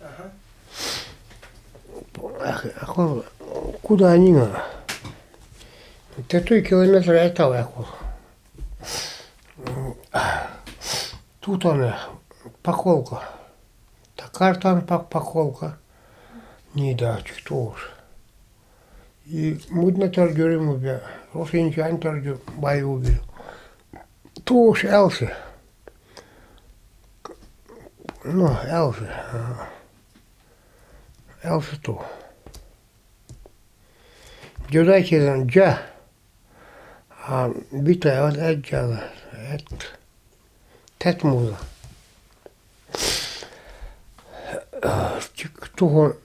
Куда они? Te той километр этого яку. Тут она поколка. Такая там поколка. Не да, что уж. И мудно торгюрим убил. Росинчан торгюр бай убил. То уж Элси. Ну, Элси. Элси то. Дюдайки джа. А битая вот это тет муза. Кто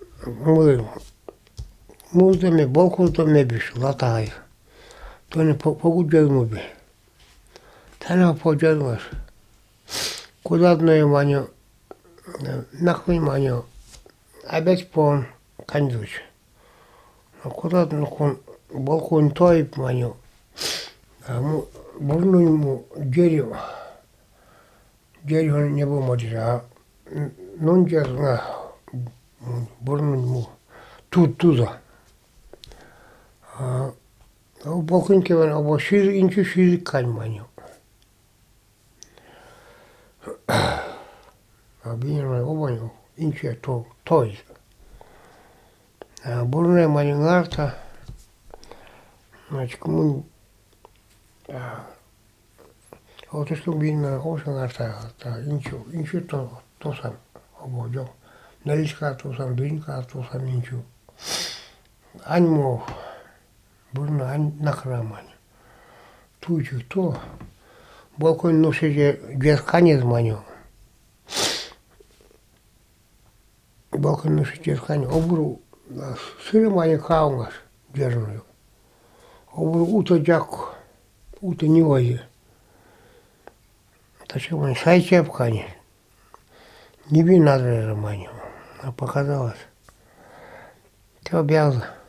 муздами болкутами биш латай. То не погуджал муби. Тана поджалваш. Куда одно маню нахуй маню. Опять пон кандуч. Куда одно болкун той маню. Бурну ему дерево. Дерево не было модера. Ну, я знаю. Бурну ему. Туда. Болкунки вон обо шир инчу шир кань маню. Обинерно обоню инчу той. Бурну маню нарта. Значит, кому вот что видно, очень нарта, инчу то сам обожал. Наличка то сам, дринка то сам инчу. Аньмо, бурну ань нахрамань. Тучу то. Балкон носит джесканец маню. Балкон носит джесканец. Обру сыры маню каунгас держную. Обру уто джак, уто не вози. Тачка мань сайчепкани. Не би надо маню. А показалось. Ты обязан.